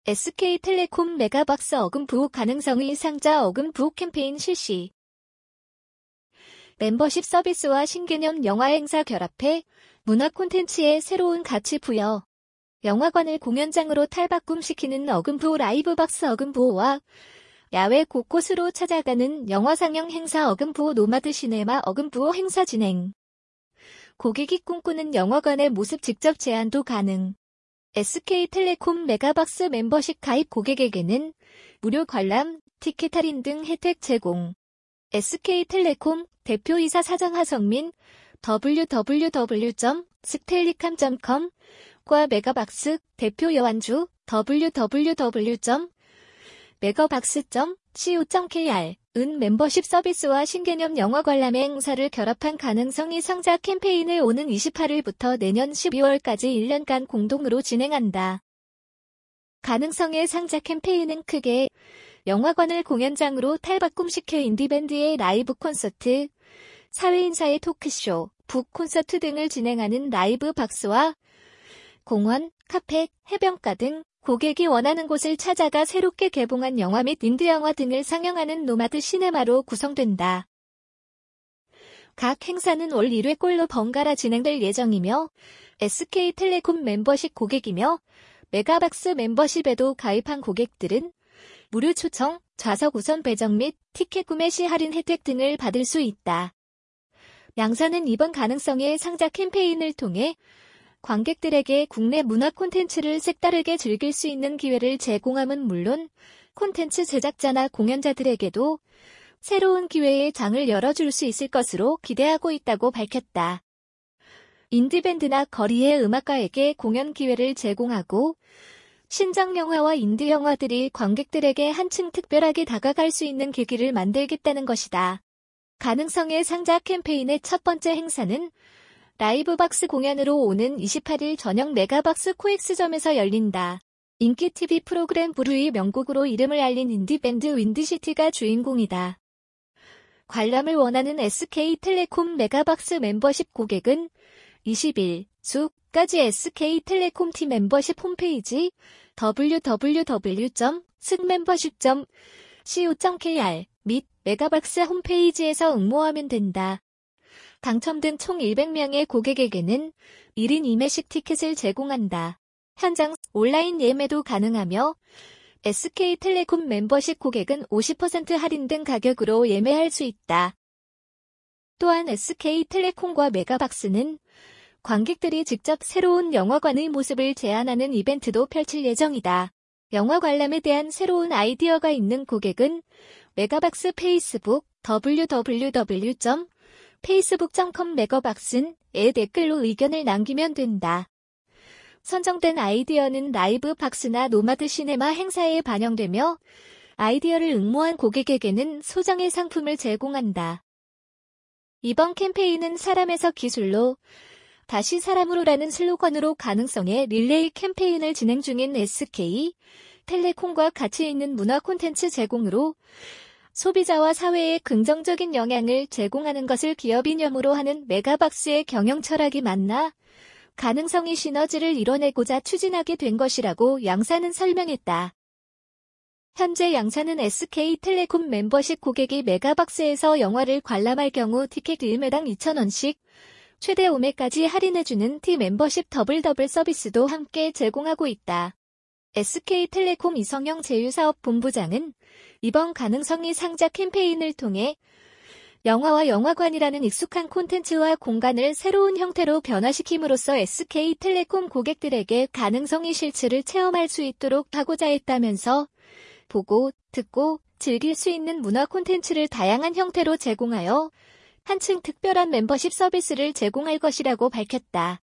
SK텔레콤 메가박스 어금 부호 가능성의 상자 어금 부호 캠페인 실시. 멤버십 서비스와 신개념 영화 행사 결합해 문화 콘텐츠에 새로운 가치 부여. 영화관을 공연장으로 탈바꿈시키는 어금 부호 라이브 박스 어금 부호와 야외 곳곳으로 찾아가는 영화 상영 행사 어금 부호 노마드 시네마 어금 부호 행사 진행. 고객이 꿈꾸는 영화관의 모습 직접 제안도 가능. SK텔레콤 메가박스 멤버십 가입 고객에게는 무료 관람, 티켓 할인 등 혜택 제공. SK텔레콤 대표이사 사장 하성민 www.스텔리캄.com과 메가박스 대표 여완주 www.megabox.co.kr 은 멤버십 서비스와 신개념 영화 관람 행사를 결합한 가능성이 상자 캠페인을 오는 28일부터 내년 12월까지 1년간 공동으로 진행한다. 가능성의 상자 캠페인은 크게 영화관을 공연장으로 탈바꿈시켜 인디밴드의 라이브 콘서트, 사회인사의 토크쇼, 북 콘서트 등을 진행하는 라이브 박스와 공원, 카페, 해변가 등 고객이 원하는 곳을 찾아가 새롭게 개봉한 영화 및 인디영화 등을 상영하는 노마드 시네마로 구성된다. 각 행사는 올 1회꼴로 번갈아 진행될 예정이며 SK텔레콤 멤버십 고객이며 메가박스 멤버십에도 가입한 고객들은 무료 초청, 좌석 우선 배정 및 티켓 구매 시 할인 혜택 등을 받을 수 있다. 양사는 이번 가능성의 상자 캠페인을 통해 관객들에게 국내 문화 콘텐츠를 색다르게 즐길 수 있는 기회를 제공함은 물론 콘텐츠 제작자나 공연자들에게도 새로운 기회의 장을 열어줄 수 있을 것으로 기대하고 있다고 밝혔다. 인디밴드나 거리의 음악가에게 공연 기회를 제공하고 신작 영화와 인디 영화들이 관객들에게 한층 특별하게 다가갈 수 있는 계기를 만들겠다는 것이다. 가능성의 상자 캠페인의 첫 번째 행사는 라이브 박스 공연으로 오는 28일 저녁 메가박스 코엑스점에서 열린다. 인기 TV 프로그램 부르의 명곡으로 이름을 알린 인디밴드 윈디시티가 주인공이다. 관람을 원하는 SK텔레콤 메가박스 멤버십 고객은 20일 수까지 SK텔레콤 팀 멤버십 홈페이지 www.smembership.co.kr 및 메가박스 홈페이지에서 응모하면 된다. 당첨된 총 100명의 고객에게는 1인 2매식 티켓을 제공한다. 현장 온라인 예매도 가능하며 SK텔레콤 멤버십 고객은 50% 할인된 가격으로 예매할 수 있다. 또한 SK텔레콤과 메가박스는 관객들이 직접 새로운 영화관의 모습을 제안하는 이벤트도 펼칠 예정이다. 영화 관람에 대한 새로운 아이디어가 있는 고객은 메가박스 페이스북 www.facebook.com/megabox에 댓글로 의견을 남기면 된다. 선정된 아이디어는 라이브 박스나 노마드 시네마 행사에 반영되며 아이디어를 응모한 고객에게는 소정의 상품을 제공한다. 이번 캠페인은 사람에서 기술로 다시 사람으로라는 슬로건으로 가능성의 릴레이 캠페인을 진행 중인 SK텔레콤과 가치 있는 문화 콘텐츠 제공으로 소비자와 사회에 긍정적인 영향을 제공하는 것을 기업 이념으로 하는 메가박스의 경영 철학이 맞나 가능성의 시너지를 이뤄내고자 추진하게 된 것이라고 양사는 설명했다. 현재 양사는 SK텔레콤 멤버십 고객이 메가박스에서 영화를 관람할 경우 티켓 1매당 2,000원씩 최대 5매까지 할인해주는 T 멤버십 더블 서비스도 함께 제공하고 있다. SK텔레콤 이성영 제휴사업본부장은 이번 가능성의 상자 캠페인을 통해 영화와 영화관이라는 익숙한 콘텐츠와 공간을 새로운 형태로 변화시킴으로써 SK텔레콤 고객들에게 가능성의 실체를 체험할 수 있도록 하고자 했다면서 보고, 듣고, 즐길 수 있는 문화 콘텐츠를 다양한 형태로 제공하여 한층 특별한 멤버십 서비스를 제공할 것이라고 밝혔다.